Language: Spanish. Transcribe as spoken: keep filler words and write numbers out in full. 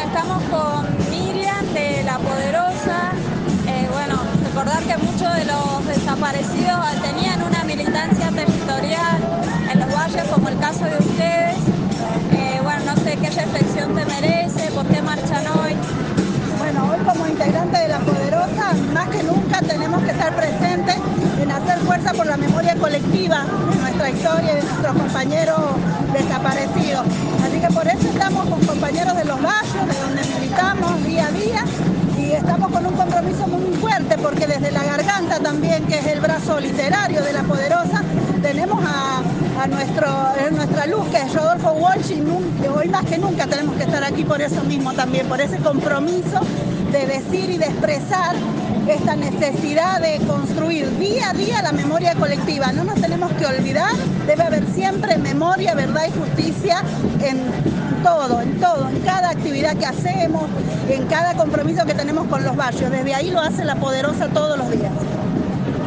estamos con Miriam de La Poderosa. Eh, bueno, recordar que muchos de los desaparecidos tenían una militancia territorial en los valles, como el caso de ustedes. Eh, bueno, no sé qué reflexión te merece, por qué marchan hoy. Bueno, hoy como integrante de La Poderosa, más que nunca tenemos que estar presentes en hacer fuerza por la memoria colectiva de nuestra historia y de nuestros compañeros desaparecidos. Así que por eso estamos con compañeros de los barrios, de donde militamos día a día, y estamos con un compromiso muy fuerte porque desde La Garganta también, que es el brazo literario de La Poderosa, tenemos a, a, nuestro, a nuestra luz, que es Rodolfo Walsh, y hoy más que nunca tenemos que estar aquí por eso mismo también, por ese compromiso de decir y de expresar esta necesidad de construir día a día la memoria colectiva. No nos tenemos que olvidar, debe haber siempre memoria, verdad y justicia en todo, en todo, en cada actividad que hacemos, en cada compromiso que tenemos con los barrios. Desde ahí lo hace La Poderosa todos los días.